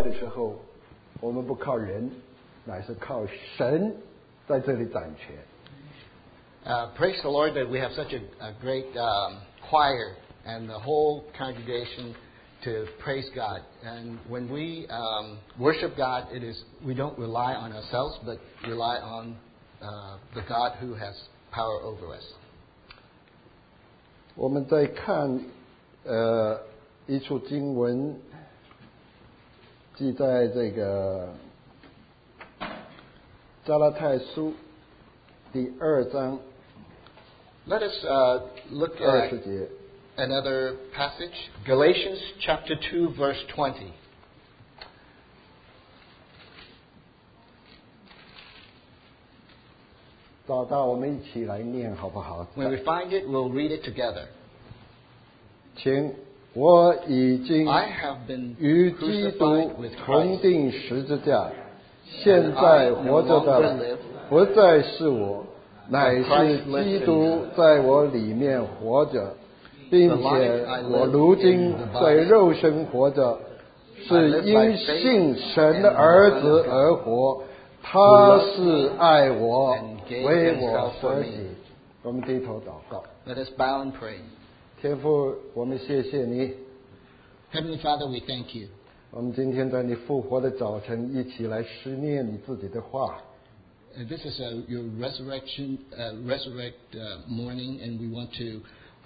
的时候，我们不靠人，乃是靠神在这里掌权。 Praise the Lord that we have such a great choir and the whole congregation to praise God. And when we worship God, we don't rely on ourselves, but rely on the God who has power over us. 我们在看一处经文，记在这个加拉太书第2章 Let us look at 20节。 another passage, Galatians chapter 2, verse 20. 找到我们一起来念好不好？ When we find it, we'll read it together. 请我已经 I have been 与基督 crucified with 同 Christ. 定十字架，现在活着的不再是我，乃是基督在我里面活着，并且我如今在肉身活着，是因信神的儿子而活，他是爱我，为我舍己。我们低头祷告。 Let us bow and pray. 天父，我们谢谢你， Heavenly Father, we thank you. 我们今天在你复活的早晨，一起来思念你自己的话。 This is your resurrect morning, and we want to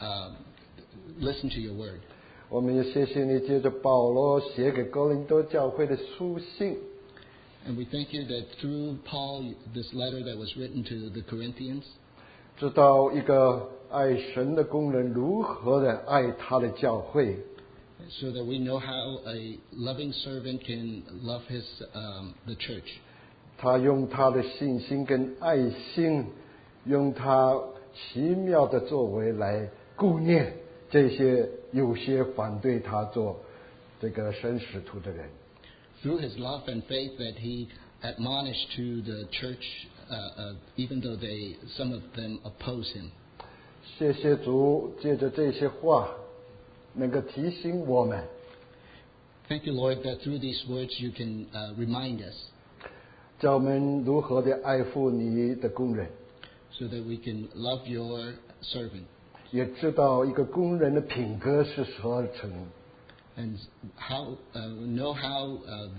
listen to your word. 我们也谢谢你，借着保罗写给哥林多教会的书信， And we thank you that through Paul, this letter that was written to the Corinthians, 知道一个爱神的工人如何的爱他的教会， so that we know how a loving servant can love the church. 他用他的信心跟爱心，用他奇妙的作为来顾念这些有些反对他做这个神使徒的人。 Through his love and faith that he admonished to the church, even though some of them oppose him. 谢谢主，借着这些话，能够提醒我们， Thank you, Lord, that through these words you can remind us 叫我们如何的爱护你的工人， so that we can love your servant 也知道一个工人的品格是何成。 and know how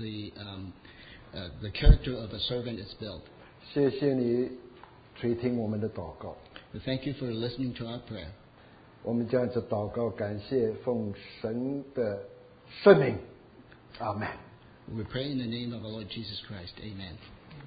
the character of a servant is built. 谢谢你垂听我们的祷告， We thank you for listening to our prayer. 我们将这祷告感谢奉神的圣名，阿门。 We pray in the name of our Lord Jesus Christ. Amen.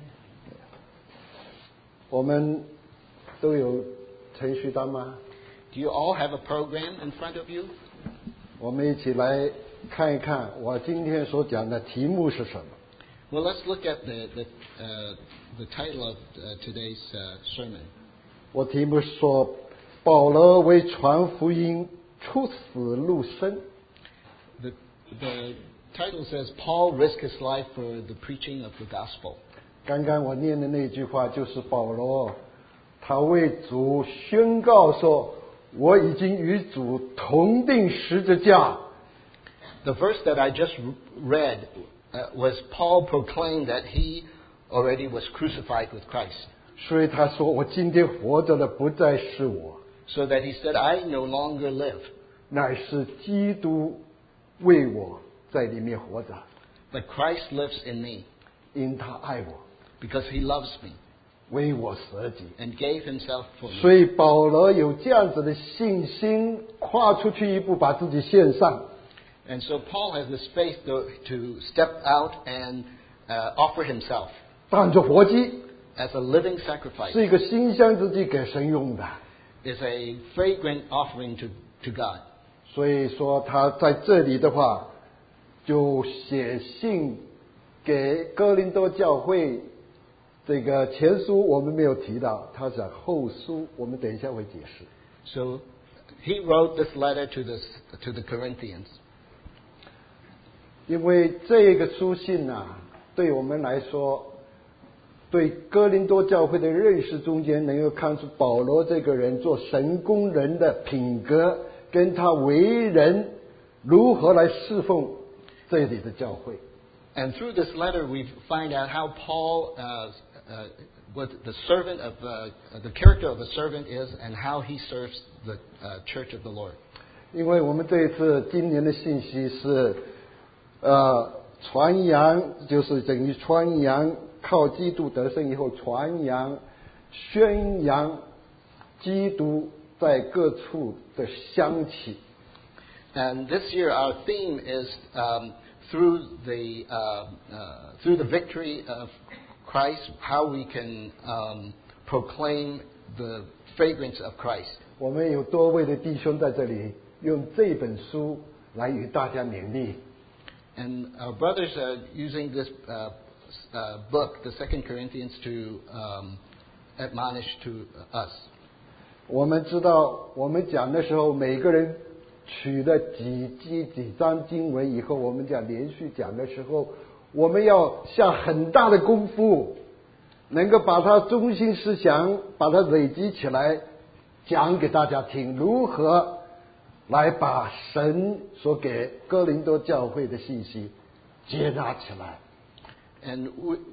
我们都有程序单吗？ Do you all have a program in front of you? 我们一起来看一看我今天所讲的题目是什么。 Well, let's look at the title of today's sermon. 我题目是说，保罗为传福音出死入生。 The title says, Paul risked his life for the preaching of the gospel. 刚刚我念的那句话就是保罗，他为主宣告说：“我已经与主同定十字架。” The verse that I just read was Paul proclaimed that he already was crucified with Christ. 所以他说：“我今天活着的不再是我， So that he said, I no longer live, 乃是基督为我在里面活着， but Christ lives in me 因他爱我， because he loves me 为我舍己。” and gave himself for me. 所以保罗有这样子的信心，跨出去一步，把自己献上。 And so Paul has this faith to step out and offer himself 当作活祭， as a living sacrifice, 是一个馨香之祭给神用的。 is a fragrant offering to God. 所以说他在这里的话，就写信给哥林多教会。这个前书我们没有提到，他是后书，我们等一下会解释。 So he wrote this letter to the Corinthians. 因为这个书信啊，对我们来说，对哥林多教会的认识中间，能够看出保罗这个人做神工人的品格，跟他为人如何来侍奉这里的教会。 And through this letter, we find out how Paul, what the servant of the character of a servant is, and how he serves the church of the Lord. 因为我们这一次今年的信息是，传扬，就是等于传扬，靠基督得胜以后传扬、宣扬基督在各处的香气。 And this year, our theme is through the victory of Christ, how we can proclaim the fragrance of Christ. 我们有多位的弟兄在这里用这本书来与大家勉励。 And our brothers are using this book, the 2 Corinthians, to admonish to us. 我们知道，我们讲的时候，每个人取了几章经文以后，我们讲连续讲的时候，我们要下很大的功夫，能够把它中心思想把它累积起来，讲给大家听，如何来把神所给哥林多教会的信息接纳起来。 And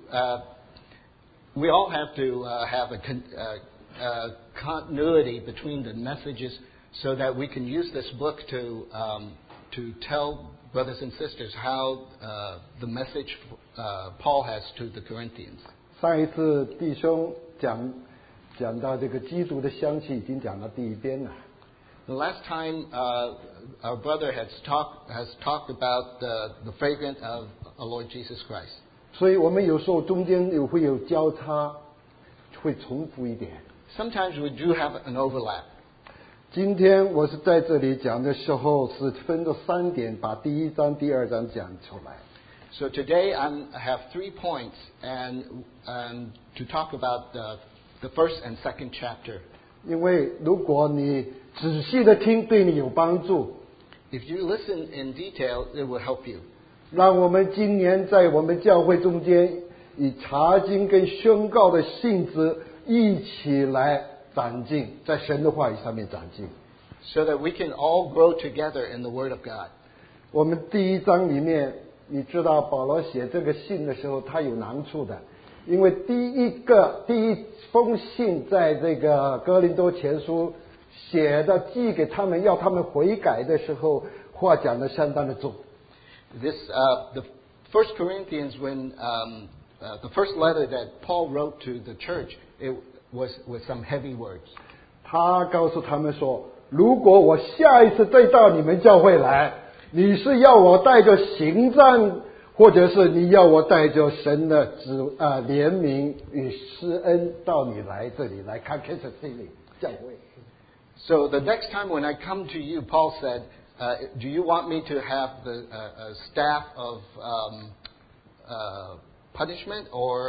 we all have to have a continuity between the messages, so that we can use this book to tell brothers and sisters how the message Paul has to the Corinthians. 上一次弟兄讲到这个基督的香气，已经讲到第一遍了。 The last time our brother has talked about the fragrance of our Lord Jesus Christ. 所以我们有时候中间会有交叉，会重复一点。 Sometimes we do have an overlap. 今天我是在这里讲的时候，是分了3点，把第1章、第2章讲出来。 So today I have 3 points and to talk about the first and second chapter. 因为如果你仔细的听，对你有帮助。 If you listen in detail, it will help you. 让我们今年在我们教会中间，以查经跟宣告的性质一起来长进，在神的话语上面长进。 So that we can all grow together in the Word of God. 我们第1章里面，你知道保罗写这个信的时候，他有难处的，因为第一封信在这个哥林多前书写的，寄给他们要他们悔改的时候，话讲得相当的重。 The First Corinthians, when the first letter that Paul wrote to the church, it was with some heavy words. 他告诉他们说，如果我下一次再到你们教会来，你是要我带着行杖，或者是你要我带着神的怜悯与施恩到你来这里来看 Kansas City 教会。 So the next time when I come to you, Paul said, do you want me to have the staff of punishment or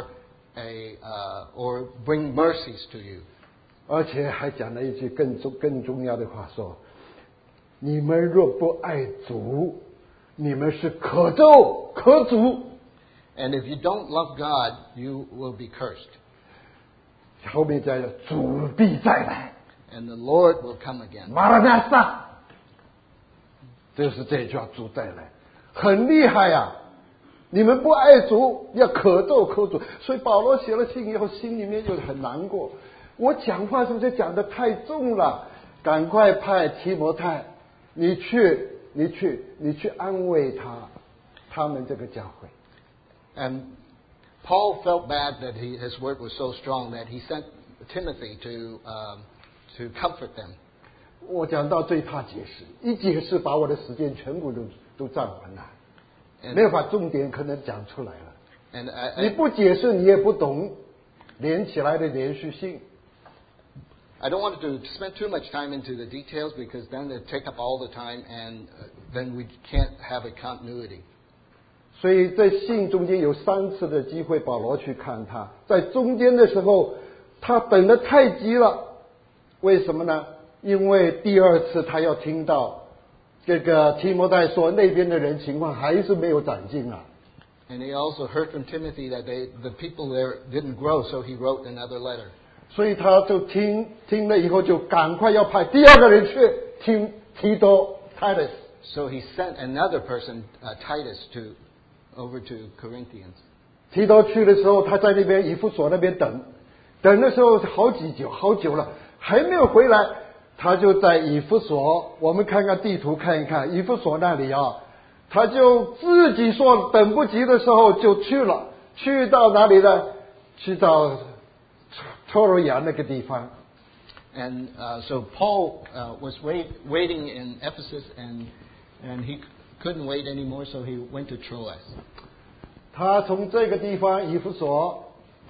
bring mercies to you? 而且还讲了一句更重要的话，说：你们若不爱主，你们是可咒可诅。 And if you don't love God, you will be cursed. 后面再主必再来。 And the Lord will come again. 马拉纳撒，就是这句话，主再来，很厉害呀！你们不爱主，要可咒可诅。所以保罗写了信以后，心里面就很难过。我讲话是不是讲得太重了？赶快派提摩太，你去安慰他们这个教会。 And Paul felt bad that his word was so strong that he sent Timothy to comfort them. 我讲到最怕解释，一解释把我的时间全部都占完了，没有把重点可能讲出来了。你不解释，你也不懂连起来的连续性。 I don't want to spend too much time into the details because then they take up all the time and then we can't have a continuity. 所以在信中间有3次的机会，保罗去看他，在中间的时候，他等得太急了。为什么呢？因为第2次他要听到这个提摩太说那边的人情况还是没有长进啊。 And he also heard from Timothy that the people there didn't grow, so he wrote another letter. 所以他就听了以后，就赶快要派第2个人去听提多 Titus。 So he sent another person, Titus, to over to Corinthians. 提多去的时候，他在那边以弗所那边等的时候好久了，还没有回来，他就在以弗所，我们看看地图看一看，以弗所那里啊，他就自己说等不及的时候就去了，去到哪里呢？去到托罗亚那个地方。 And so Paul was waiting in Ephesus, and he couldn't wait anymore, so he went to Troas. 他从这个地方以弗所，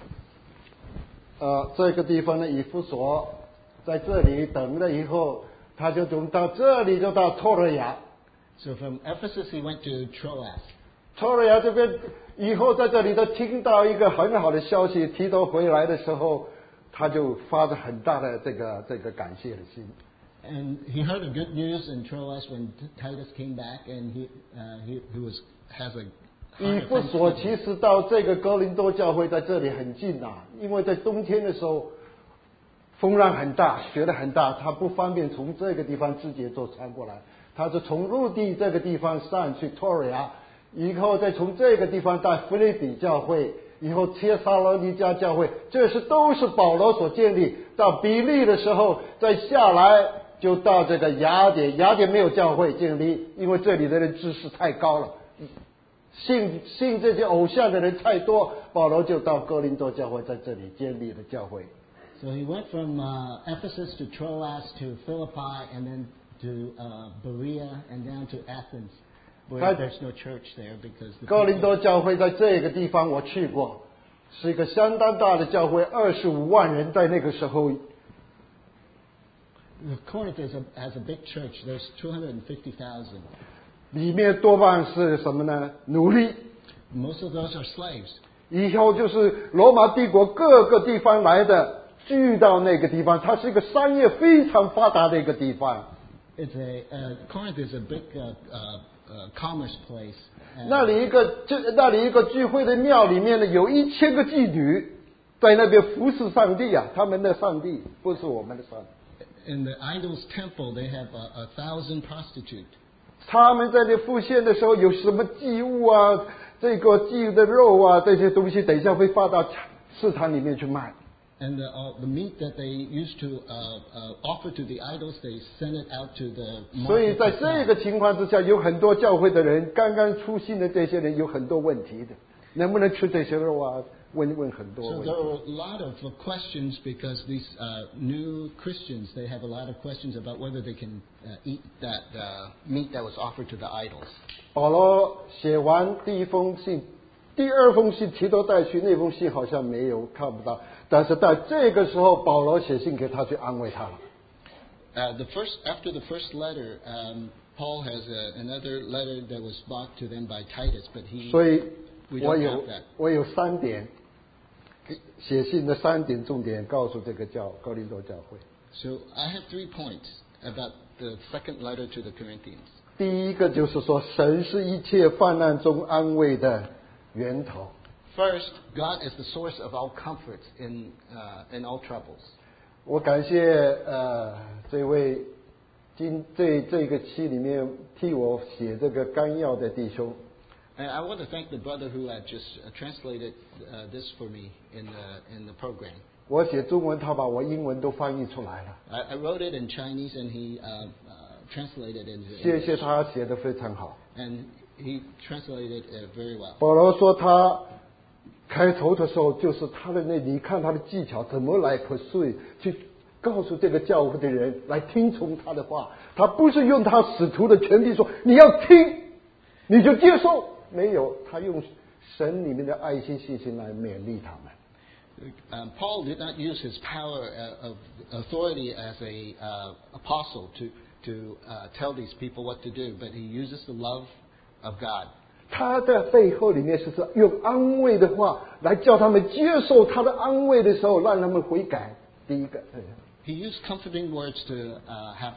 这个地方的以弗所，在这里等了以后，他就从到这里就到托罗亚。 So from Ephesus he went to Troas. 托罗亚这边以后在这里都听到一个很好的消息，提多回来的时候，他就发着很大的这个感谢的心。 And he heard the good news in Troas when Titus came back, and he has a 以弗所其实到这个哥林多教会在这里很近啊，因为在冬天的时候风浪很大，雪得很大，他不方便从这个地方直接坐船过来，他是从陆地这个地方上去托罗亚，以后再从这个地方到腓立比教会，以后帖撒罗尼迦教会，这都是保罗所建立。到比利的时候再下来就到这个雅典没有教会建立，因为这里的人知识太高了，信这些偶像的人太多，保罗就到哥林多教会在这里建立了教会。 So he went from Ephesus to Troas to Philippi, and then to Berea, and down to Athens, where there's no church there because 哥林多教会在这个地方我去过，是一个相当大的教会，25万人在那个时候。 Corinth has a big church. There's 250,000. 里面多半是什么呢？奴隶。 Most of those are slaves. 以后就是罗马帝国各个地方来的，聚到那个地方，它是一个商业非常发达的一个地方。 Corinth is a big commerce place. 那里一个聚会的庙里面呢，有1000个妓女在那边服侍上帝啊，他们的上帝不是我们的上帝。 In the idol's temple, they have 1,000 prostitutes. 他们在那奉献的时候有什么祭物啊，这个祭的肉啊，这些东西等一下会放到市场里面去卖。 And the meat that they used to offer to the idols, they send it out to the market. 所以在这个情况之下，有很多教会的人，刚刚出信的这些人有很多问题的，能不能吃这些肉啊？问很多问题。 So there are a lot of questions because these new Christians, they have a lot of questions about whether they can eat that meat that was offered to the idols. 保罗写完第一封信，第二封信提多带去，那封信好像没有看不到，但是在这个时候，保罗写信给他去安慰他了。 After the first letter, Paul has another letter that was brought to them by Titus, but 所以 we don't have that. 我有3点写信的3点重点告诉这个哥林多教会。 So I have 3 points about the second letter to the Corinthians. 第一个就是说，神是一切患难中安慰的源头。 First, God is the source of all comforts in all troubles. 我感谢这位这个期里面替我写这个纲要的弟兄。 And I want to thank the brother who had just translated this for me in the program. 我写中文，他把我英文都翻译出来了。 I wrote it in Chinese, and he translated it into English. 谢谢他写得非常好。 And he translated it very well. 保罗说他开头的时候，就是他的你看他的技巧怎么来 persuade 去告诉这个教会的人来听从他的话。他不是用他使徒的权利说你要听，你就接受。没有，他用神里面的爱心信心来勉励他们。 Paul did not use his power of authority as a apostle to tell these people what to do, but he uses the love of God. 他在背后里面是用安慰的话来叫他们接受他的安慰的时候，让他们悔改。第一个， He used comforting words to have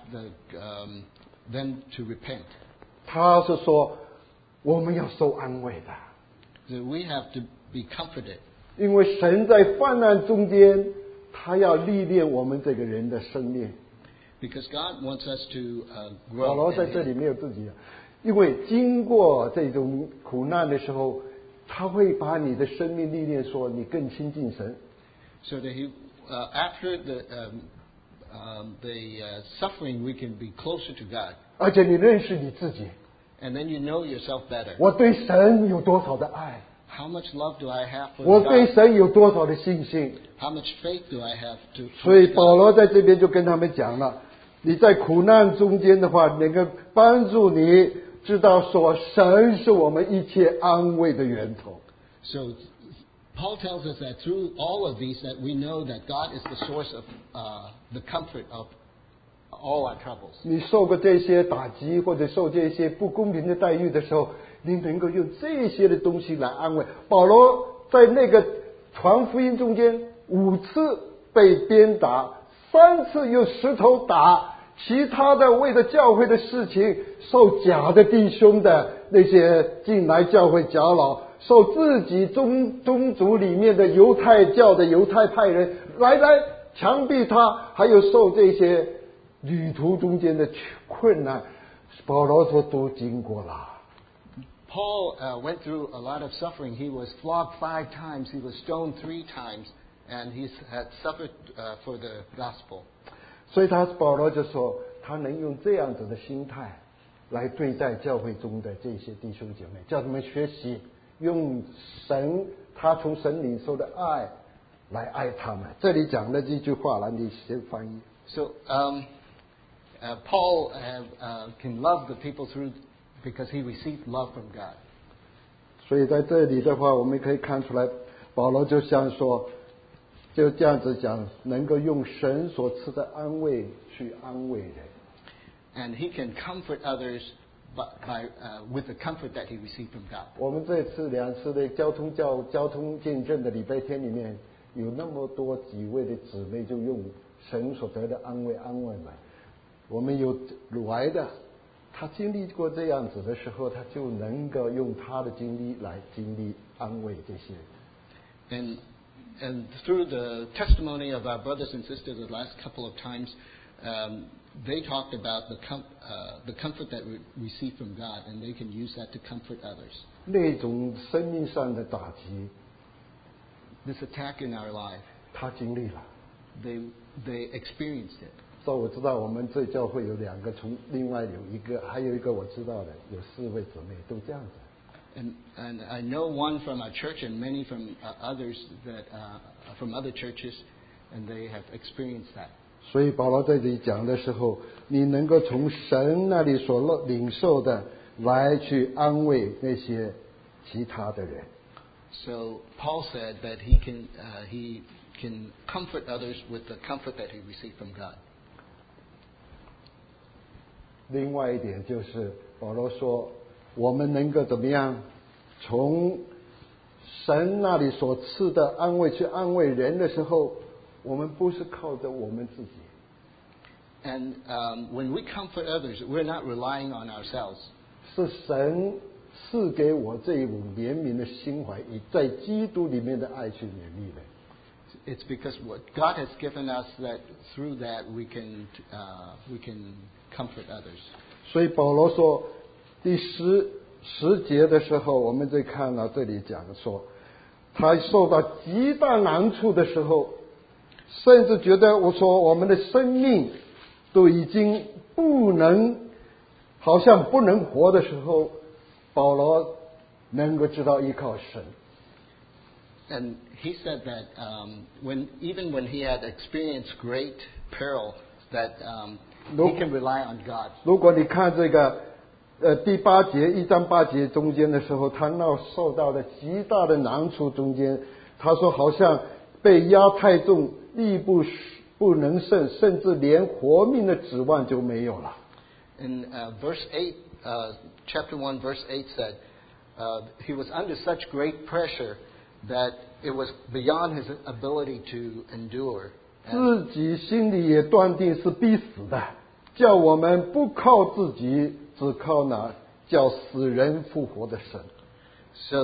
them to repent. 他是说我们要受安慰的。 So we have to be comforted. 因为神在患难中间，他要历练我们这个人的生命。 Because God wants us to 保罗 grow. 在这里没有自己， 因为经过这种苦难的时候，他会把你的生命历练说你更亲近神。 So that after the suffering, we can be closer to God. 而且你认识你自己。 And then you know yourself better. 我对神有多少的爱？ How much love do I have for 我对 God? 神有多少的信心？ How much faith do I have to 所以 God? 保罗在这边就跟他们讲了，你在苦难中间的话，能够帮助你知道说，神是我们一切安慰的源头。 So Paul tells us that through all of these, that we know that God is the source of the comfort of all our troubles. 你受过这些打击或者受这些不公平的待遇的时候，你能够用这些的东西来安慰。保罗在那个传福音中间5次被鞭打，3次用石头打，其他的为了教会的事情受假的弟兄的那些进来教会搅扰，受自己宗族里面的犹太教的犹太派人来强逼他，还有受这些旅途中间的困难，保罗说都经过了。 Paul went through a lot of suffering. He was flogged 5 times. He was stoned 3 times. And he had suffered for the gospel. 所以保罗就说，他能用这样子的心态来对待教会中的这些弟兄姐妹，叫他们学习用他从神领受的爱来爱他们。这里讲的这句话呢，你先翻译。 So Paul can love the people because he received love from God. 所以在这里的话，我们可以看出来，保罗就像说，就这样子讲，能够用神所赐的安慰去安慰人。 And he can comfort others with the comfort that he received from God. 我们这次2次的交通见证的礼拜天里面，有那么多几位的姊妹就用神所得的安慰们。我们有来的，他经历过这样子的时候，他就能够用他的经历来经历安慰这些人。And through the testimony of our brothers and sisters the last couple of times, they talked about the comfort that we receive from God, and they can use that to comfort others. 那种生命上的打击 This attack in our life, 他经历了。 they experienced it. 所以我知道我们这教会有2个，另外有一个，还有一个我知道的，有4位姊妹都这样子。 And I know one from our church and many from others that from other churches, and they have experienced that. 所以保罗在这里讲的时候，你能够从神那里所领受的来去安慰那些其他的人。 So Paul said that he can comfort others with the comfort that he received from God. 另外一点就是保罗说，我们能够怎么样从神那里所赐的安慰去安慰人的时候，我们不是靠着我们自己。 And when we comfort others, we're not relying on ourselves. 是神赐给我这一种怜悯的心怀，以在基督里面的爱去勉励人。 It's because what God has given us that through that we can comfort others. 所以保罗说，第10节的时候，我们再看到这里讲说，他受到极大难处的时候，甚至觉得我们的生命都已经好像不能活的时候，保罗能够知道依靠神。 And he said that even when he had experienced great peril, that he can rely on God. 如果你看这个第8节1章8节中间的时候，他受到了极大的难处中间，他说好像被压太重，力不能胜，甚至连活命的指望就没有了。 In verse 8, chapter 1, verse 8 said, he was under such great pressure that it was beyond his ability to endure. 自己心里也断定是必死的，叫我们不靠自己，只靠那叫死人复活的神。 So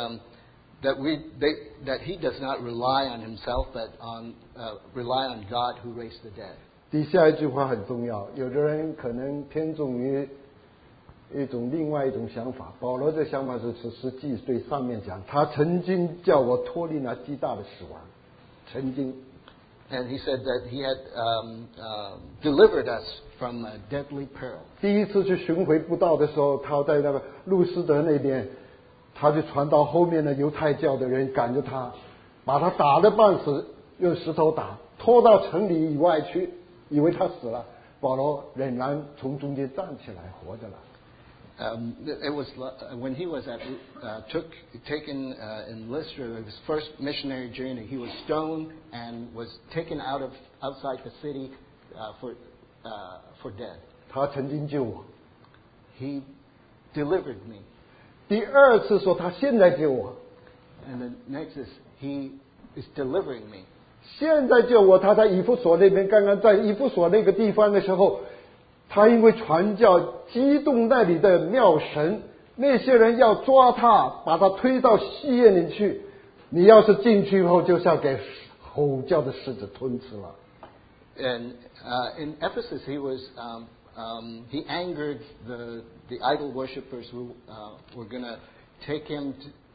that he does not rely on himself, but rely on God who raised the dead. 底下一句话很重要，有的人可能偏重于另外一种想法。保罗的想法是实际对上面讲，他曾经叫我脱离那极大的死亡，曾经。 And he said that he had delivered us from a deadly peril. 第一次去巡回布道的时候，他在那个路斯德那边，他就传到后面的犹太教的人赶着他，把他打得半死，用石头打，拖到城里以外去，以为他死了。保罗仍然从中间站起来，活着了。 It was when he was taken in Lystra, his first missionary journey. He was stoned and was taken outside the city for dead. 他曾经救我。 He delivered me. 第二次说他现在救我。 And the next is he is delivering me. 现在救我，他在以弗所那边，刚刚在以弗所那个地方的时候。他因为传教激动那里的庙神，那些人要抓他，把他推到戏院里去。你要是进去以后，就像给吼叫的狮子吞吃了。 And in Ephesus, he angered the idol worshippers who were going to take him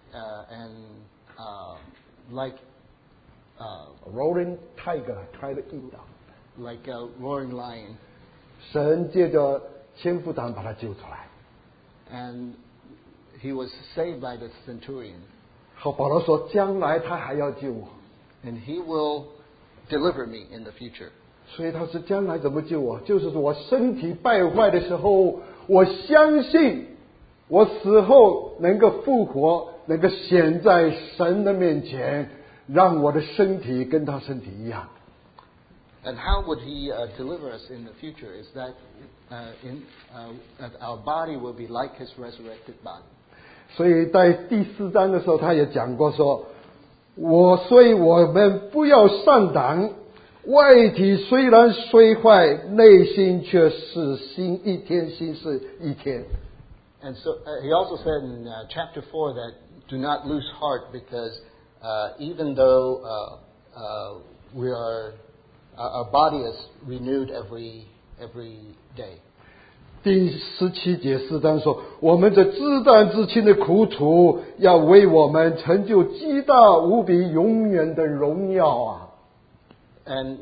like roaring tiger try to eat them, like a roaring lion. 神借着千夫长把他救出来 ，and he was saved by the centurion. 好，保罗说，将来他还要救我 ，and he will deliver me in the future. 所以他是将来怎么救我？就是说我身体败坏的时候，我相信我死后能够复活，能够显在神的面前，让我的身体跟他身体一样。 And how would he deliver us in the future? Is that that our body will be like his resurrected body. 所以在第4章的时候，他也讲过说，所以我们不要上当，外体虽然衰坏，内心却是新一天，新是一天。 And so he also said in chapter 4 that do not lose heart because even though we are our body is renewed every day. 第17节4章说，我们这自淡自轻的苦楚，要为我们成就极大无比永远的荣耀啊！ And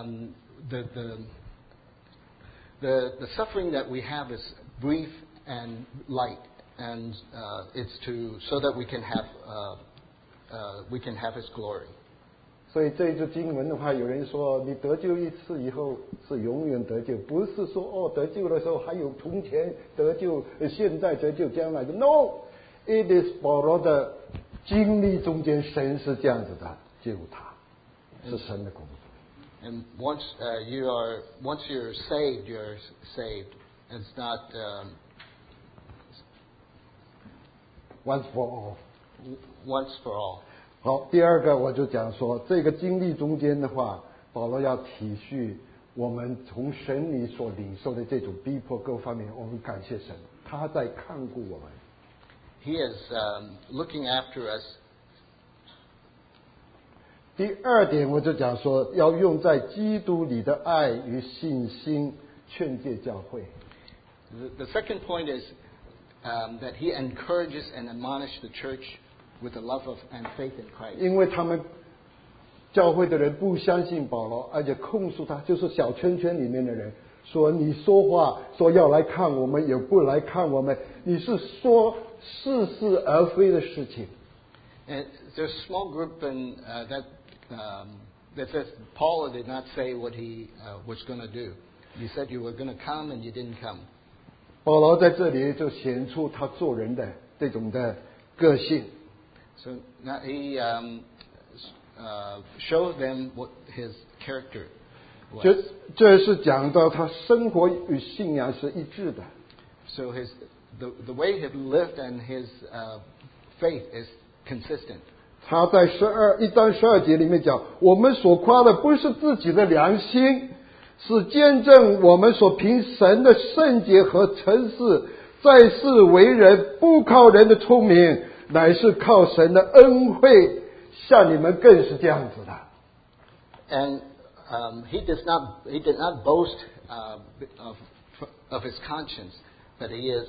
the suffering that we have is brief and light, and it's so that we can have His glory. 所以这一句经文的话，有人说你得救一次以后是永远得救，不是说得救的时候还有从前得救，现在得救，将来的。No，it is 保罗的经历中间，神是这样子的救他，是神的工作。 And once you're saved, you're saved. It's not once for all. Once for all. 好，第二个我就讲说，这个经历中间的话，保罗要体恤我们从神里所领受的这种逼迫各方面，我们感谢神，他在看顾我们。 He is looking after us. 第二点我就讲说，要用在基督里的爱与信心劝诫教会。 The second point is that he encourages and admonishes the church with the love of and faith in Christ. 因为他们教会的人不相信保罗，而且控诉他，就是小圈圈里面的人说，你说话说要来看我们，也不来看我们，你是说似是而非的事情。 And there's a small group that says Paul did not say what he was going to do. You said you were going to come and you didn't come. 保罗在这里就显出他做人的这种的个性。 So now he showed them what his character was. 这是讲到他生活与信仰是一致的。 So the way he lived and his faith is consistent. 他在1章12节里面讲，我们所夸的不是自己的良心，是见证我们所凭神的圣洁和诚实，在世为人，不靠人的聪明，乃是靠神的恩惠，像你们更是这样子的。 And he did not boast of his conscience, But he is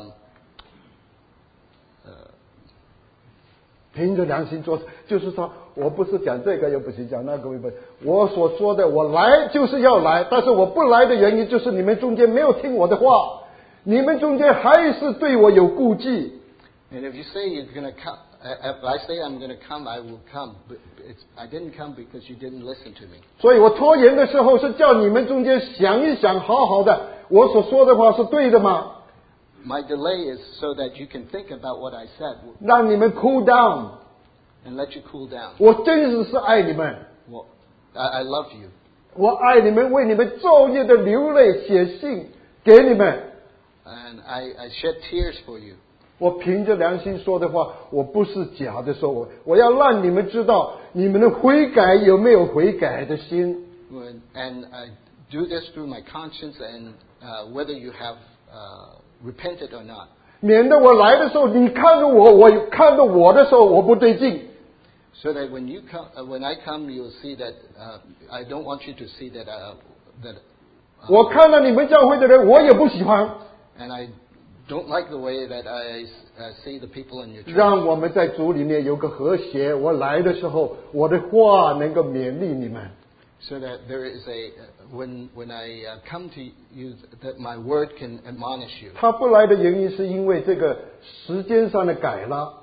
凭着良心做，就是说我不是讲这个，又不是讲那个，我所说的，我来就是要来，但是我不来的原因就是你们中间没有听我的话，你们中间还是对我有顾忌。 And if you say you're going to come, if I say I'm going to come, I will come. But I didn't come because you didn't listen to me. 所以我拖延的时候是叫你们中间想一想，好好的，我所说的话是对的吗？ My delay is so that you can think about what I said. 让你们 cool down。 And let you cool down. 我真是爱你们。 Well, I love you. 我爱你们，为你们昼夜的流泪，写信给你们。 And I shed tears for you. 我凭着良心说的话，我不是假的说，我要让你们知道你们的悔改有没有悔改的心。 And I do this through my conscience and whether you have repented or not. 免得我来的时候，你看着我，我看着我的时候，我不对劲。 So that when you come, when I come, you'll see that I don't want you to see that 我看到你们教会的人，我也不喜欢。 And I don't like the way that I see the people in your church. 让我们在主里面有个和谐。我来的时候，我的话能够勉励你们。 So that there is when I come to you, that my word can admonish you. 他不来的原因是因为这个时间上的改了。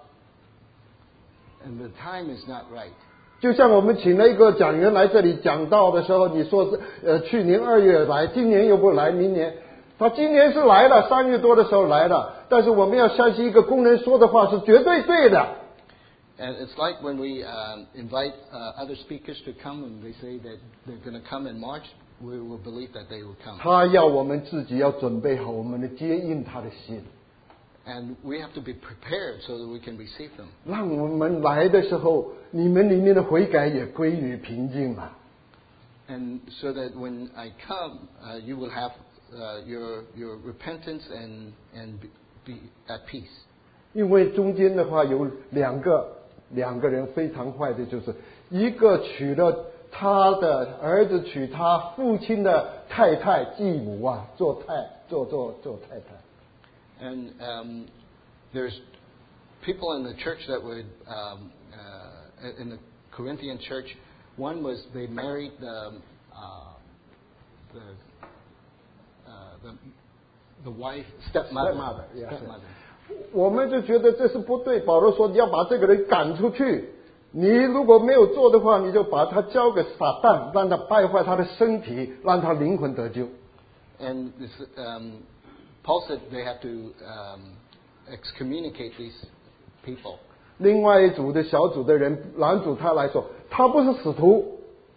And the time is not right. 就像我们请了一个讲员来这里讲道的时候，你说是去年2月来，今年又不来，明年他今年是来了，3月多的时候来了，但是我们要相信一个工人说的话是绝对对的。 And it's like when we invite other speakers to come and they say that they're going to come in March, we will believe that they will come. 他要我们自己要准备好我们的接应他的心。 And we have to be prepared so that we can receive them. 让我们来的时候，你们里面的悔改也归于平静了。 And so that when I come, you will have your repentance and be at peace. 因为中间的话有两个人非常坏的，就是一个娶了他的儿子，娶他父亲的太太继母啊，做太太。 And there's people in the church that would in the Corinthian church. One was they married the wife stepmother. Yes. 我们就觉得这是不对。保罗说你要把这个人赶出去，你如果没有做的话，你就把他交给撒旦，让他败坏他的身体，让他灵魂得救。 And this, Paul said they have to excommunicate these people. 另外一组的小组的人拦阻他来说，他不是使徒。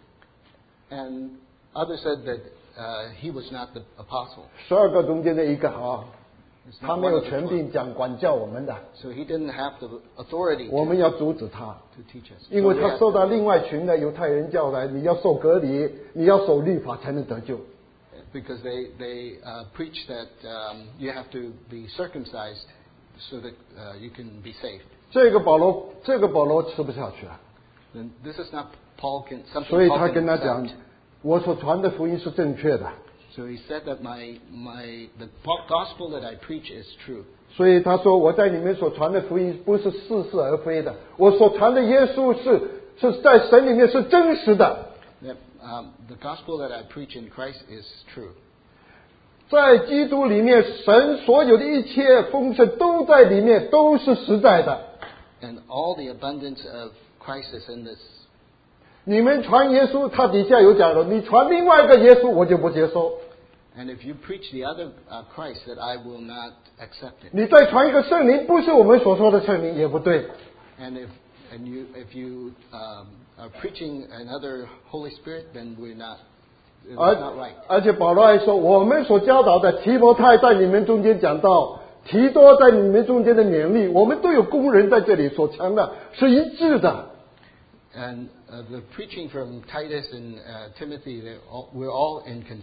And others said that he was not the apostle. 12个中间的一个啊，他没有权柄管教我们的， So he didn't have the authority 我们要阻止他， to teach us. 因为他受到另外群的犹太人教来，你要受隔离，你要守律法才能得救。 Because they preach that you have to be circumcised so that you can be saved. 这个保罗吃不下去了， Then this is not something 所以 Paul 他 can 跟他讲 accept.， 我所传的福音是正确的。 So he said that the gospel that I preach is true. 所以他说我在你们所传的福音不是似是而非的，我所传的耶稣是在神里面是真实的。 That the gospel that I preach in Christ is true. 在基督里面，神所有的一切丰盛都在里面，都是实在的。 And all the abundance of Christ is in this. 你们传耶稣，他底下有讲了，你传另外一个耶稣，我就不接受。 And if you preach the other Christ, that I will not accept it. 你再传一个圣灵，不是我们所说的圣灵，也不对。 And if you are preaching another Holy Spirit, then it's not right. 而且保罗还说，我们所教导的提摩太在你们中间讲到，提多在你们中间的勉励，我们都有工人在这里所强的是一致的。 And the preaching from Titus and Timothy, we're all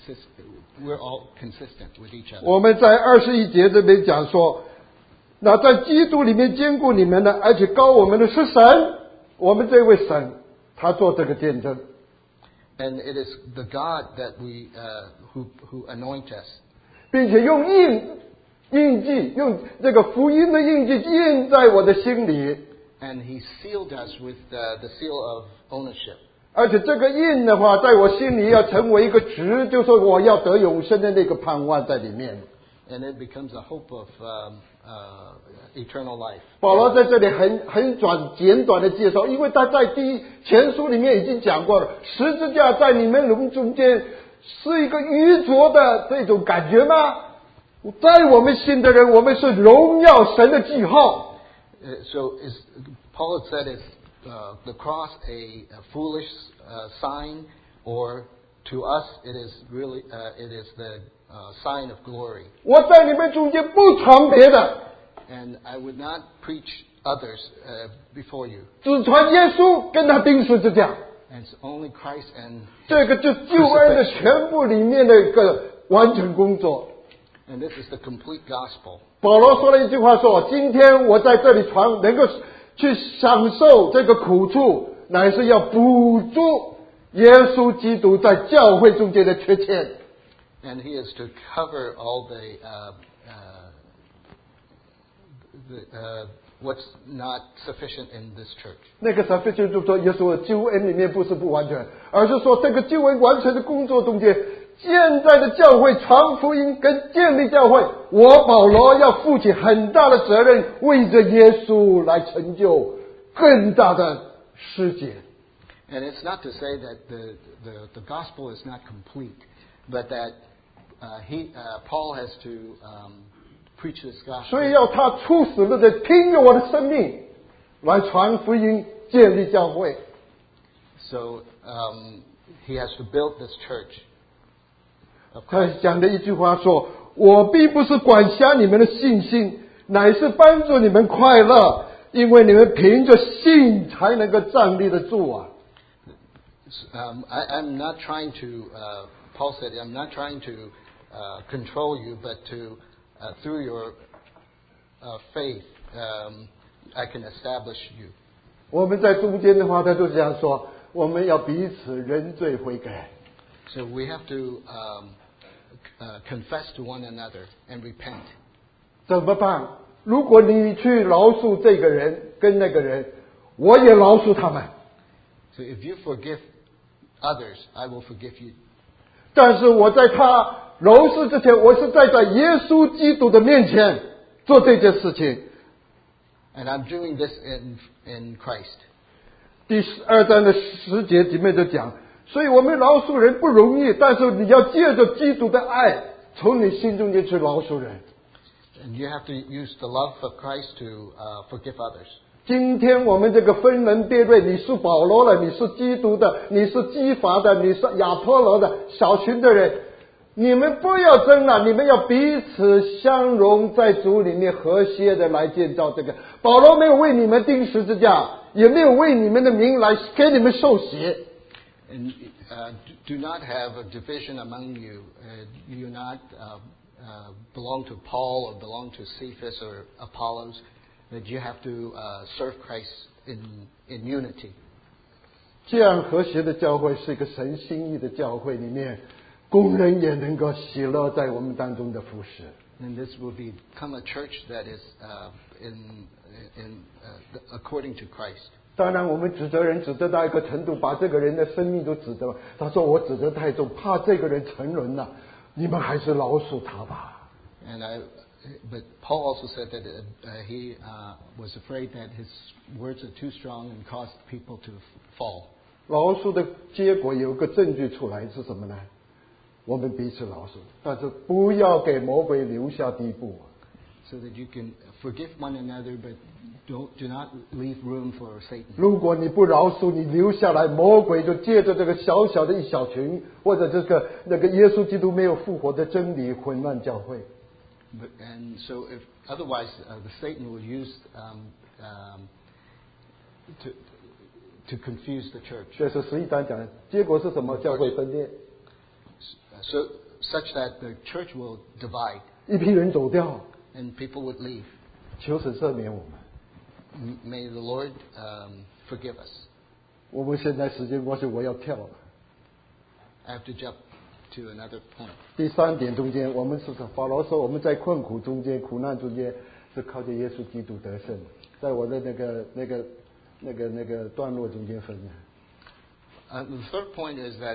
consistent with each other. 我们在21节这边讲说，那在基督里面兼顾你们的，而且高我们的是神，我们这位神，他做这个见证。 And it is the God that we who anoint us. 并且用印印记，用这个福音的印记印在我的心里。 And He sealed us with the seal of ownership. 而且这个印的话，在我心里要成为一个值，就是说我要得永生的那个盼望在里面。 And it becomes a hope of eternal life. 保罗在这里很简短的介绍，因为他在前书里面已经讲过了，十字架在你们中间是一个愚拙的这种感觉吗？在我们信的人，我们是荣耀神的记号。 So Paul said, is the cross a foolish sign, or to us it is really it is the sign of glory? 我在你们中间不传别的。 And I would not preach others before you. 只传耶稣跟他钉十字架。 And it's only Christ and 这个就救恩的全部里面的一个完成工作。 And this is the complete gospel. 保罗说了一句话说：今天我在这里传，能够去享受这个苦处，乃是要补足耶稣基督在教会中间的缺欠。 And he is to cover all what's not sufficient in this church. 那个 sufficient 就是说，耶稣的救恩里面不是不完全，而是说这个救恩完成的工作中间，现在的教会传福音跟建立教会，我保罗要负起很大的责任，为着耶稣来成就更大的世界。 And it's not to say that the gospel is not complete, but that Paul has to preach this gospel. 所以要他处死了的拼着我的生命来传福音，建立教会。 So he has to build this church. 他讲的一句话说：我并不是管辖你们的信心，乃是帮助你们快乐，因为你们凭着信才能够站立得住啊。 I'm not trying to, Paul said, I'm not trying to control you, but to through your faith, I can establish you. 我们在中间的话，他就这样说：我们要彼此认罪悔改。 So we have to confess to one another and repent. 怎么办？如果你去饶恕这个人跟那个人，我也饶恕他们。 So if you forgive others, I will forgive you. 但是我在他饶恕之前，我是在耶稣基督的面前做这件事情。 And I'm doing this in Christ. 第2章的10节里面就讲，所以我们饶恕人不容易，但是你要借着基督的爱，从你心中间去饶恕人。 And you have to use the love of Christ to forgive others. 今天我们这个分门别类，你是保罗的，你是基督的，你是基法的，你是亚波罗的，小群的人，你们不要争了，你们要彼此相容，在主里面和谐的来建造这个。保罗没有为你们钉十字架，也没有为你们的名来给你们受洗。 And do not have a division among you. You not belong to Paul or belong to Cephas or Apollos. That you have to serve Christ in unity. 这样和谐的教会是一个神心意的教会，里面工人也能够喜乐在我们当中的服侍。 And this will become a church that is according to Christ. 当然，我们指责人指责到一个程度，把这个人的生命都指责。他说我指责太重，怕这个人沉沦了，你们还是饶恕他吧。 But Paul also said that he was afraid that his words are too strong and caused people to fall. 饶恕的结果有个证据出来是什么呢？我们彼此饶恕，但是不要给魔鬼留下地步。 So that you can forgive one another, but do not leave room for Satan. 如果你不饶恕，你留下来，魔鬼就借着这个小小的一小群，或者那个耶稣基督没有复活的真理，混乱教会。 And so, if otherwise, the Satan will use to confuse the church. 这是11章讲的，结果是什么？教会分裂。 So such that the church will divide. 一批人走掉。 And people would leave. 求神赦免我们。 May the Lord forgive us. 我们现在时间关系，我要跳了。 I have to jump. to another point. 第3点中间，我们是保罗说我们在困苦中间、苦难中间是靠着耶稣基督得胜，在我的那个段落中间分的。 The third point is that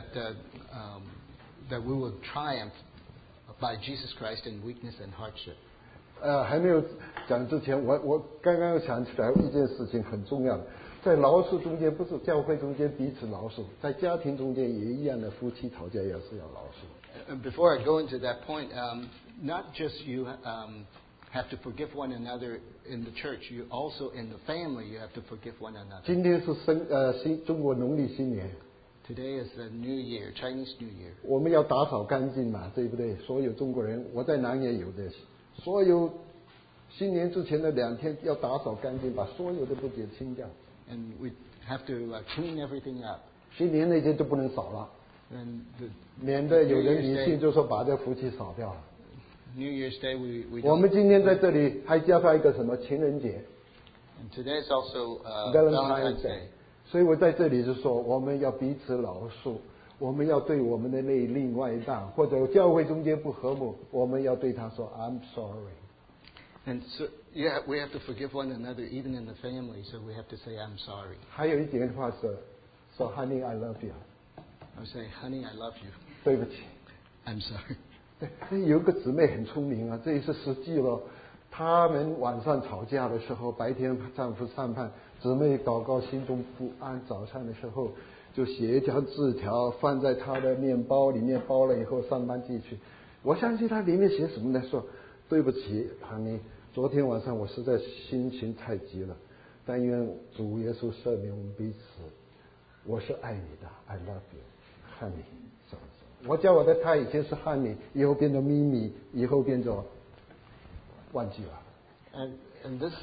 that we will triumph by Jesus Christ in weakness and hardship. 还没有讲之前，我刚刚想起来一件事情很重要的，在饶恕中间，不是教会中间彼此饶恕，在家庭中间也一样的，夫妻吵架也是要饶恕。 Before I go into that point, not just you have to forgive one another in the church, you also in the family you have to forgive one another. 今天是中国农历新年。 Today is the New Year, Chinese New Year. 我们要打扫干净嘛，对不对？所有中国人，我在南也有的，所有新年之前的2天要打扫干净，把所有的不洁清掉。 And we have to clean everything up. 新年那天就不能扫了，免得有人迷信就说把这福气扫掉了。 New Year's Day we 我们今天在这里还加上一个什么情人节。 And today is also Valentine's Day. 所以我在这里就说，我们要彼此饶恕，我们要对我们的另外一半，或者教会中间不和睦，我们要对他说 I'm sorry. And so we have to forgive one another even in the family. So we have to say I'm sorry. 还有一点话是说 Honey I love you. I would say Honey I love you. 对不起 I'm sorry. 对，有个姊妹很聪明啊，这也是实际了。他们晚上吵架的时候，白天丈夫上班，姊妹祷告心中不安，早上的时候就写一条字条放在她的面包里面，包了以后上班寄去。我相信她里面写什么呢？说对不起，Honey，昨天晚上我实在心情太急了，但愿主耶稣赦免我们彼此。我是爱你的 ，I love you，Honey。我叫我的他以前是Honey，以后变成咪咪，以后变成忘记了。 And this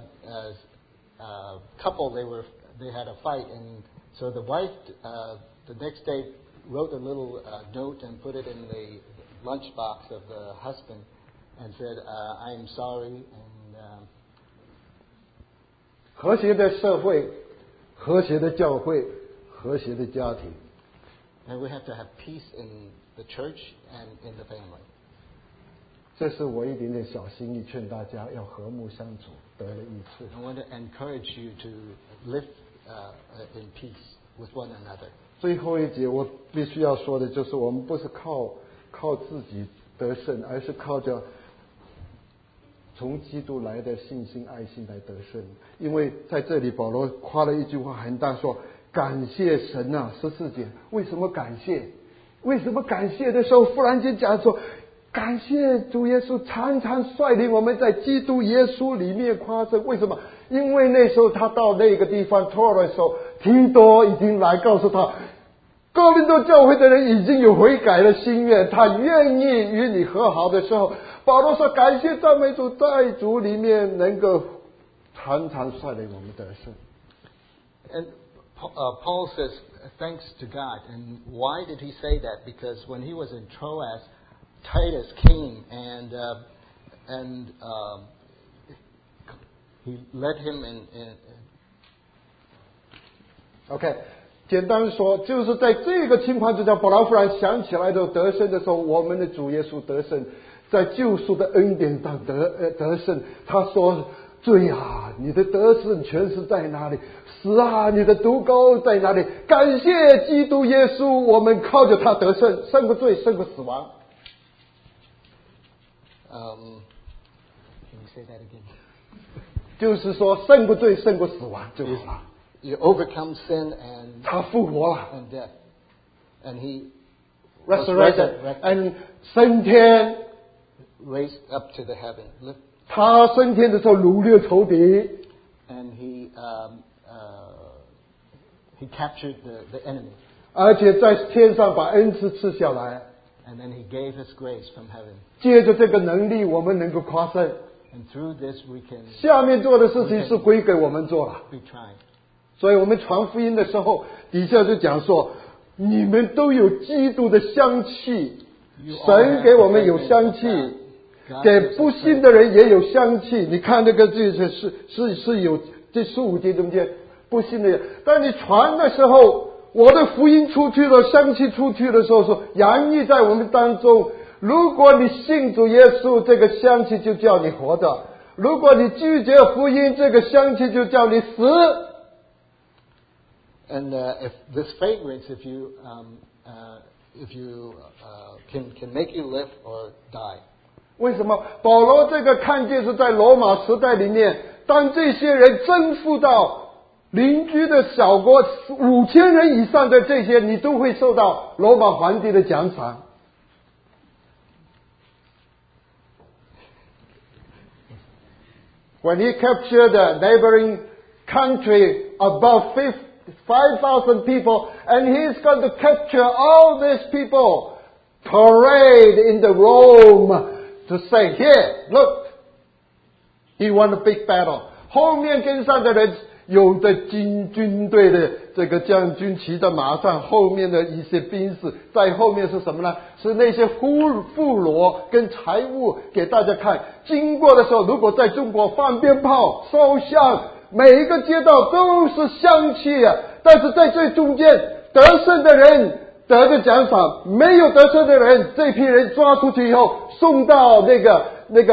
couple they had a fight, and so the wife the next day wrote a little note and put it in the lunchbox of the husband and said I'm sorry. And 和谐的社会，和谐的教会，和谐的家庭。 And we have to have peace in the church and in the family. 这是我一点点小心意，劝大家要和睦相处，得了益处。 I want to encourage you to live in peace with one another. 最后一节我必须要说的就是，我们不是靠自己得胜，而是靠着从基督来的信心、爱心来得胜。因为在这里保罗夸了一句话很大，说感谢神啊，14节。为什么感谢？为什么感谢的时候，忽然间讲说，感谢主耶稣常常率领我们在基督耶稣里面夸胜。为什么？因为那时候他到那个地方托的时候，提多已经来告诉他，哥林多教会的人已经有悔改的心愿，他愿意与你和好的时候，保罗说感谢赞美主，在主里面能够常常率领我们得胜。 And Paul says thanks to God. And why did he say that? Because when he was in Troas, Titus came and he led him in. OK， 简单说，就是在这个情况之下，保罗忽然想起来的得胜的时候，我们的主耶稣得胜，在救赎的恩典上得胜。他说：“罪啊，你的得胜全是在哪里？死啊，你的毒钩在哪里？感谢基督耶稣，我们靠着他得胜，胜过罪，胜过死亡。” Can you say that again? 就是说，胜过罪，胜过死亡就好了。 You overcome sin and 他复活了 and death, and he ，resurrected and 升天。 raised up to the heaven. 他升天的时候掳掠仇敌 And he captured the enemy. 而且在天上把恩赐赐下来。 And then he gave his grace from heaven. 借着这个能力，我们能够夸胜。 And through this we can 下面做的事情是归给我们做了。 be tried. 所以我们传福音的时候，底下就讲说，你们都有基督的香气，神给我们有香气，给不信的人也有香气。你看这个句子是有这15节中间不信的人，但你传的时候， 我的福音出去了，香气出去的时候，说洋溢在我们当中。如果你信主耶稣，这个香气就叫你活着；如果你拒绝福音，这个香气就叫你死。 And if this fragrance, if you can make you live or die. 为什么保罗这个看见是在罗马时代里面，当这些人征服到邻居的小国5000人以上的这些，你都会受到罗马皇帝的奖赏。When he captured a neighboring country above 5,000 people, and he's going to capture all these people, parade in the Rome to say, here, look, he won a big battle. 后面跟上的人有的军队的这个将军骑在马上，后面的一些兵士，在后面是什么呢？是那些俘虏跟财物给大家看。经过的时候，如果在中国放鞭炮、烧香，每一个街道都是香气啊。但是在这中间，得胜的人得的奖赏，没有得胜的人，这批人抓出去以后，送到那个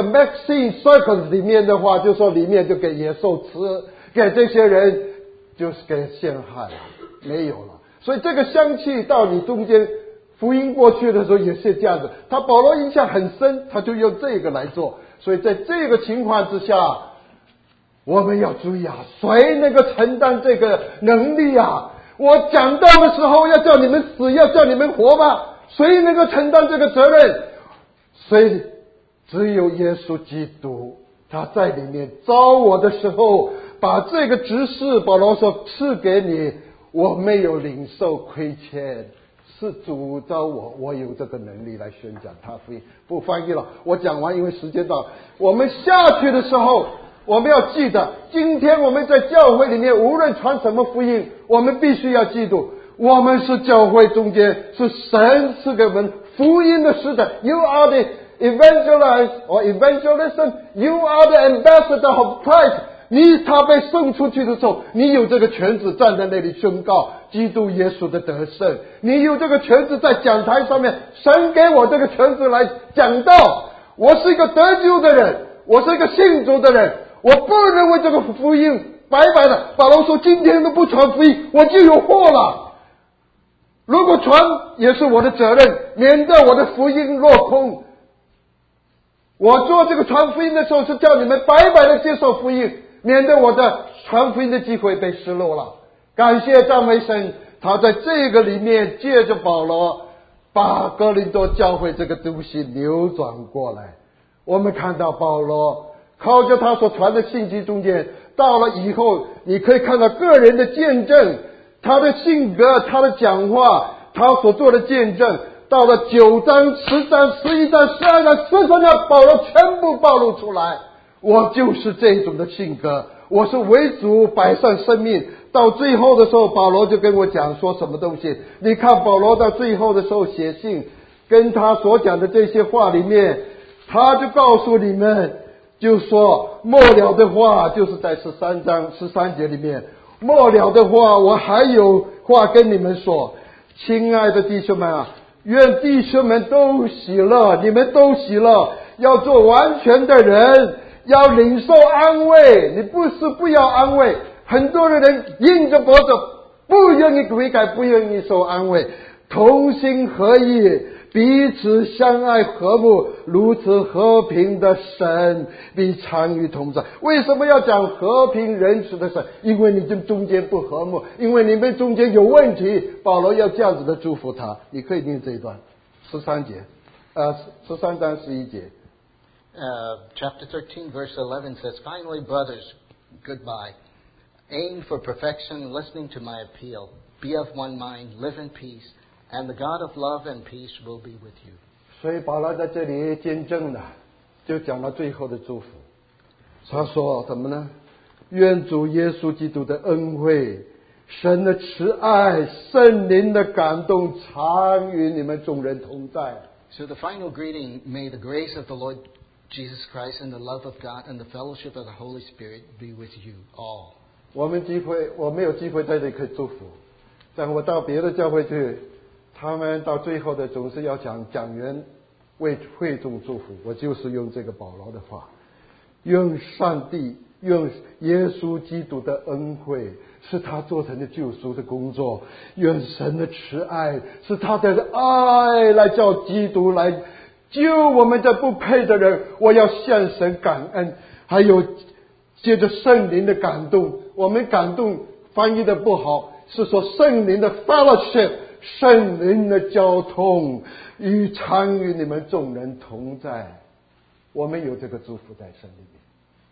Maxine Circus 里面的话，就说里面就给野兽吃，给这些人就是给陷害，没有了。所以这个香气到你中间福音过去的时候也是这样子。他保罗印象很深，他就用这个来做。所以在这个情况之下，我们要注意啊，谁能够承担这个能力啊？我讲道的时候要叫你们死，要叫你们活吗？谁能够承担这个责任？谁？只有耶稣基督，他在里面招我的时候，把这个职事，保罗说赐给你，我没有领受亏欠，是主召我，我有这个能力来宣讲他福音。不翻译了，我讲完，因为时间到。我们下去的时候，我们要记得，今天我们在教会里面无论传什么福音，我们必须要记住，我们是教会中间，是神赐给我们福音的使者。 You are the evangelist or evangelism, you are the ambassador of Christ. 他被送出去的时候，你有这个权势站在那里宣告基督耶稣的得胜，你有这个权势在讲台上面，神给我这个权势来讲道。我是一个得救的人，我是一个信主的人，我不认为这个福音白白的。保罗说今天都不传福音，我就有祸了。如果传也是我的责任，免得我的福音落空。我做这个传福音的时候是叫你们白白的接受福音，免得我的传福音的机会被失落了。感谢赞美神，他在这个里面借着保罗把哥林多教会这个东西扭转过来。我们看到保罗靠着他所传的信息中间，到了以后你可以看到个人的见证，他的性格，他的讲话，他所做的见证，到了9章、10章、11章、12章、13章，保罗全部暴露出来。我就是这种的性格，我是为主摆上生命。到最后的时候，保罗就跟我讲说什么东西。你看保罗到最后的时候写信，跟他所讲的这些话里面，他就告诉你们，就说末了的话，就是在13章13节里面，末了的话，我还有话跟你们说。亲爱的弟兄们啊，愿弟兄们都喜乐，你们都喜乐，要做完全的人，要领受安慰。你不要安慰，很多的人硬着脖子不愿意悔改，不愿意受安慰。同心合意，彼此相爱和睦，如此和平的神必常与同在。为什么要讲和平仁慈的神？因为你们中间不和睦，因为你们中间有问题。保罗要这样子的祝福他。你可以念这一段13节，13章11节。 Chapter 13 verse 11 says, Finally, brothers, goodbye. Aim for perfection, listening to my appeal. Be of one mind, live in peace, and the God of love and peace will be with you. 所以保罗在这里见证了，就讲到最后的祝福。他说什么呢？愿主耶稣基督的恩惠、神的慈爱、圣灵的感动常与你们众人同在。 So the final greeting, may the grace of the Lord Jesus Christ and the love of God and the fellowship of the Holy Spirit be with you all. 我没有机会在这里可以祝福， 在我到别的教会去，他们到最后的总是要讲员为会众祝福，我就是用这个保罗的话，愿上帝愿耶稣基督的恩惠是他做成的救赎的工作，愿神的慈爱是他的爱来叫基督来救我们这不配的人。我要向神感恩，还有借着圣灵的感动，我们感动翻译的不好，是说圣灵的 fellowship， 圣灵的交通与参与你们众人同在，我们有这个祝福在神里面。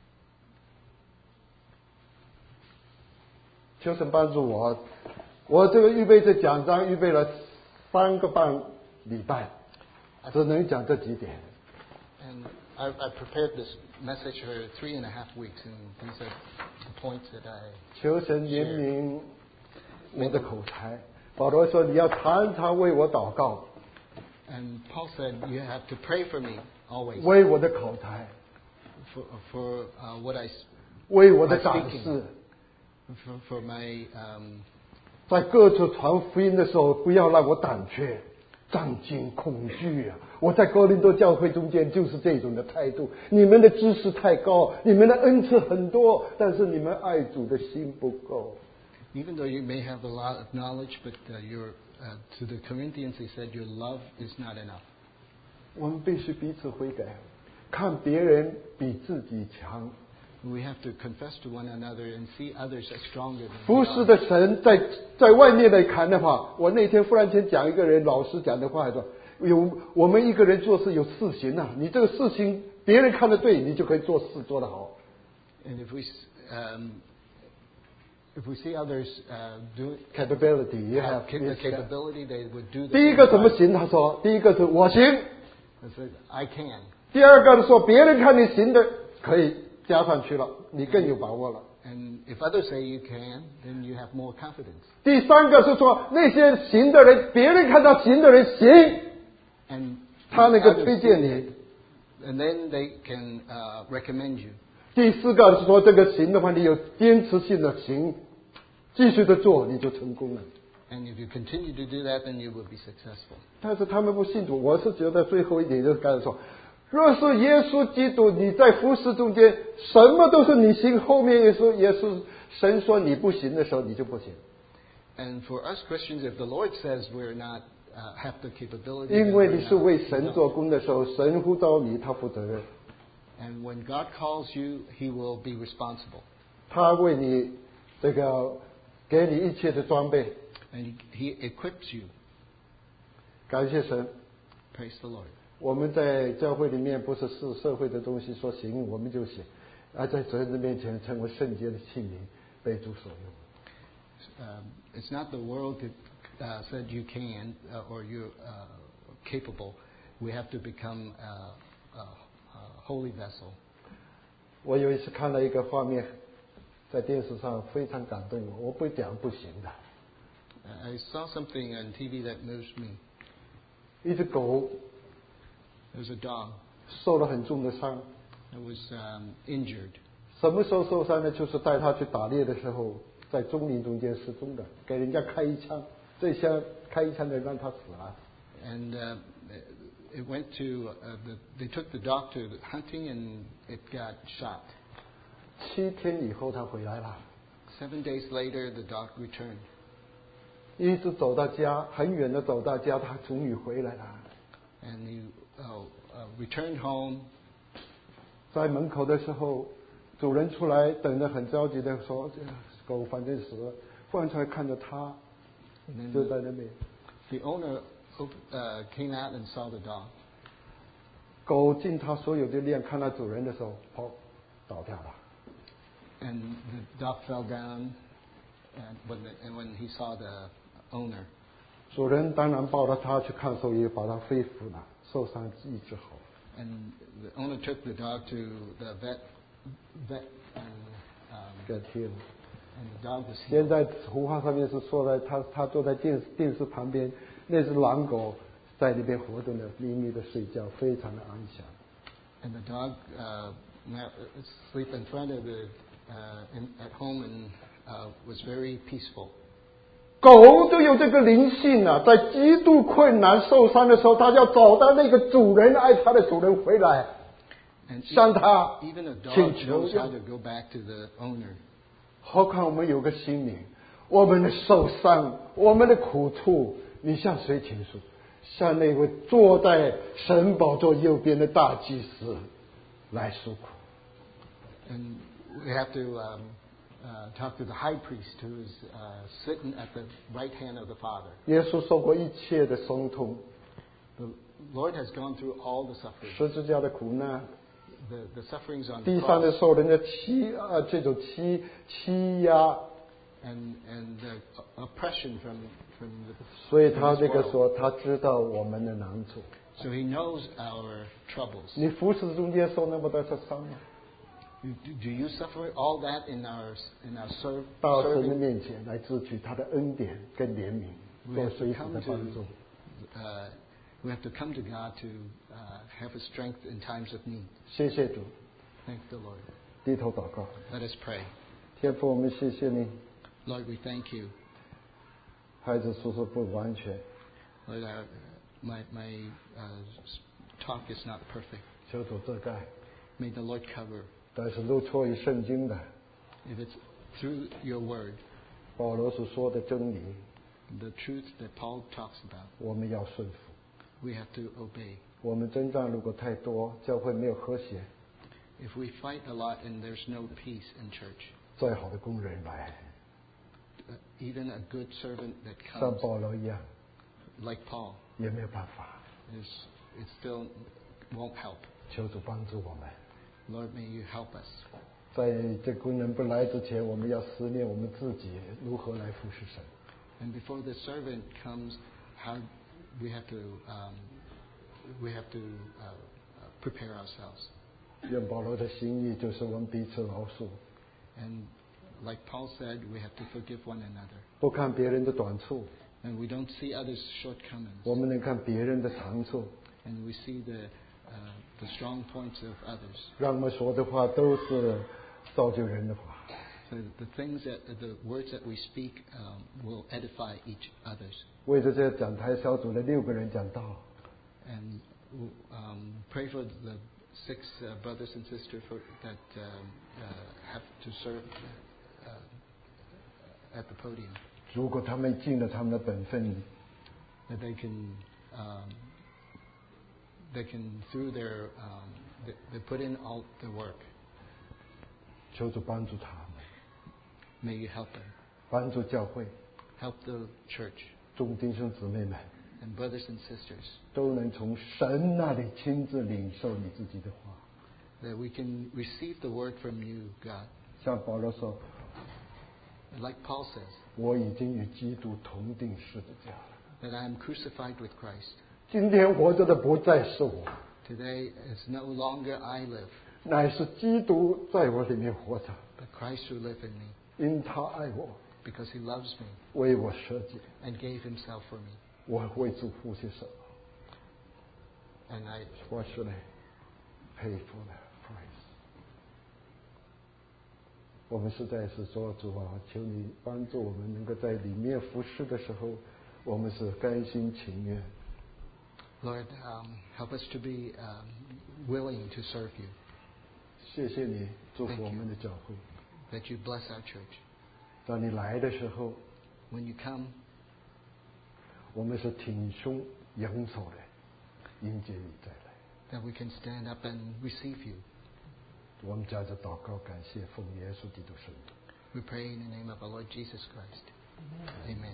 求神帮助我，我这个预备这讲章预备了3个半礼拜，只能讲这几点。 And I prepared this message for 3.5 weeks, and these are the points that I 求神怜悯我的口才。保罗说你要常常为我祷告。 And Paul said you have to pray for me always. 为我的口才。 For what I 为我的展示。 For my 在各处传福音的时候，不要让我胆怯、战惊、恐惧啊！我在哥林多教会中间就是这种的态度。你们的知识太高，你们的恩赐很多，但是你们爱主的心不够。 Even though you may have a lot of knowledge, but to the Corinthians he said your love is not enough. 我们必须彼此悔改，看别人比自己强。 We have to confess to one another and see others as stronger than we are. 服侍的神在外面来看的话，我那天忽然间讲一个人老师讲的话说，我们一个人做事有4行啊，你这个4行别人看得对，你就可以做事做得好。 And if we see others do capability, you have the capability, they would do. 第一个怎么行？他说，第一个是我行。 He said, I can. 第二个是说别人看你行的可以。加上去了，你更有把握了。 And if others say you can, then you have more confidence. 第三个是说那些行的人，别人看到行的人行， and 他能够推荐你。 And then they can recommend you. 第四个是说这个行的话，你有坚持性的行，继续的做，你就成功了。 And if you continue to do that, then you will be successful. 但是他们不信主，我是觉得最后一点就是刚才说。若是耶稣基督你在服事中间什么都是你行，后面也是神说你不行的时候，你就不行。 And for us Christians, if the Lord says we're not have the capability, 因为你是为神做工的时候，神呼召你，他负责任。 And when God calls you, He will be responsible. 他为你这个给你一切的装备。 And He equips you. 感谢神。 Praise the Lord. 我们在教会里面不是社会的东西说行我们就行，而在神的面前成为圣洁的器皿，被主所用。 It's not the world that said you can or you're capable. We have to become a holy vessel. 我有一次看了一个画面，在电视上非常感动我，我不讲不行的。 I saw something on TV that moved me. 一只狗。 There was a dog. 受了很重的伤。 It was injured. 什么时候受伤呢？就是带他去打猎的时候，在棕林中间失踪的，给人家开一枪，这枪开一枪的让他死了。 And it went to they took the dog to hunting and it got shot. 7天以后他回来了。 7 days later, the dog returned. 一直走到家，很远的走到家，他终于回来了。 And he returned home. 在门口的时候，主人出来等着，很着急的说：“狗反正死了。”忽然出来看着他，就在那边。 The owner came out and saw the dog. 狗尽他所有的力量，看到主人的时候，砰，倒掉了。 And the dog fell down. And when he saw the owner. 主人当然抱着他去看兽医，把他恢复了，受伤医治好。 And the owner took the dog to the vet and get healed. And the dog was healed. 现在图画上面是说了，他坐在电视旁边，那只狼狗在里边活动的，秘密的睡觉，非常的安详。 And the dog sleep in front of the at home and was very peaceful. 狗就有这个灵性啊，在极度困难受伤的时候，它要找到那个主人，爱它的主人回来，向他请求。何况我们有个心灵，我们的受伤，我们的苦处，你向谁倾诉？向那位坐在神宝座右边的大祭司来诉苦。 And we have to talk to the high priest who is sitting at the right hand of the Father. 耶稣受过一切的伤痛。 The Lord has gone through all the suffering. 十字架的苦难。 The sufferings on the 地上的受人的这种欺压。 And the oppression from the. 所以他这个说，他知道我们的难处。 So he knows our troubles. 你服侍中间受那么多的伤吗？ Do you suffer all that in our service? 到神的面前来支取他的恩典跟怜悯，做随时的帮助。 We have to come to God to have His strength in times of need. 谢谢主。 Thank the Lord. 低头祷告。 Let us pray. 天父，我们谢谢你。 Lord, we thank you. 孩子说不完全。 Lord, my talk is not perfect. 求主遮盖。 May the Lord cover. 但是都错于圣经的。 If it's through your word. 保罗所说的真理。 The truth that Paul talks about. 我们要顺服。 We have to obey. 我们征战如果太多，教会没有和谐。 If we fight a lot and there's no peace in church. 再好的工人来。 Even a good servant that comes. 像保罗一样。 Like Paul. 也没有办法。 It still won't help. 求主帮助我们。 Lord, may you help us. 在这工人不来之前，我们要思念我们自己如何来服侍神。 And before the servant comes, how we have to prepare ourselves. 愿保罗的心意就是我们彼此饶恕。 And like Paul said, we have to forgive one another. 不看别人的短处。 And we don't see others' shortcomings. 我们能看别人的长处。 And we see the strong points of others. 让我们说的话都是造就人的话。 So the words that we speak will edify each others. 为着这讲台小组的6个人讲道。 And pray for the 6 brothers and sisters that have to serve at the podium. 如果他们尽了他们的本分 that they can through their they put in all the work. 求主帮助他们。 May you help them. 帮助教会。 Help the church. 众弟兄姊妹们。 And brothers and sisters. 都能从神那里亲自领受你自己的话。 That we can receive the word from you, God. 像保罗说。 Like Paul says. 我已经与基督同定十字架了。 That I am crucified with Christ. 今天活着的不再是我。 Today is no longer I live. 乃是基督在我里面活着。 But Christ who live in me. 因他爱我。 Because he loves me. 为我舍己。 And gave himself for me. 我为主付些什么 ？And what should I pay for the price？ 我们实在是说主啊，求你帮助我们能够在里面服侍的时候，我们是甘心情愿。 Lord, help us to be willing to serve you. 谢谢你祝福我们的教会。 That you bless our church. 当你来的时候 ，When you come， 我们是挺胸扬手的迎接你再来。 That we can stand up and receive you. 我们加着祷告，感谢奉耶稣基督圣名。 We pray in the name of our Lord Jesus Christ. Amen.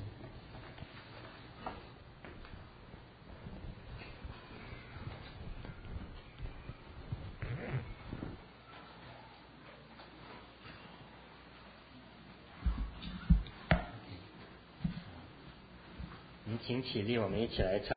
请起立，我们一起来唱。